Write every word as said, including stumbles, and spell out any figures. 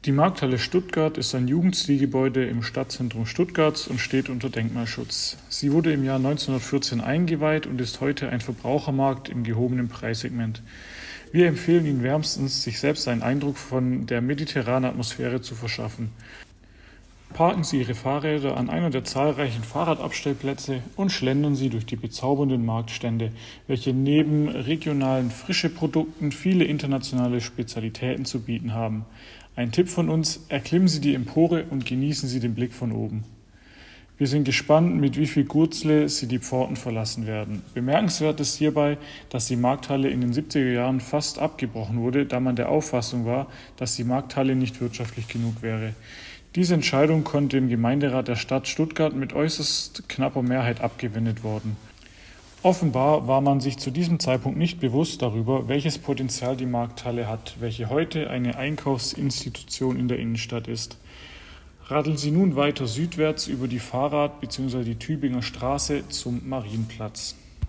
Die Markthalle Stuttgart ist ein Jugendstilgebäude im Stadtzentrum Stuttgarts und steht unter Denkmalschutz. Sie wurde im Jahr neunzehnhundertvierzehn eingeweiht und ist heute ein Verbrauchermarkt im gehobenen Preissegment. Wir empfehlen Ihnen wärmstens, sich selbst einen Eindruck von der mediterranen Atmosphäre zu verschaffen. Parken Sie Ihre Fahrräder an einer der zahlreichen Fahrradabstellplätze und schlendern Sie durch die bezaubernden Marktstände, welche neben regionalen Frischeprodukten viele internationale Spezialitäten zu bieten haben. Ein Tipp von uns: Erklimmen Sie die Empore und genießen Sie den Blick von oben. Wir sind gespannt, mit wie viel Gurzle Sie die Pforten verlassen werden. Bemerkenswert ist hierbei, dass die Markthalle in den siebziger Jahren fast abgebrochen wurde, da man der Auffassung war, dass die Markthalle nicht wirtschaftlich genug wäre. Diese Entscheidung konnte im Gemeinderat der Stadt Stuttgart mit äußerst knapper Mehrheit abgewendet worden. Offenbar war man sich zu diesem Zeitpunkt nicht bewusst darüber, welches Potenzial die Markthalle hat, welche heute eine Einkaufsinstitution in der Innenstadt ist. Radeln Sie nun weiter südwärts über die Fahrrad- bzw. die Tübinger Straße zum Marienplatz.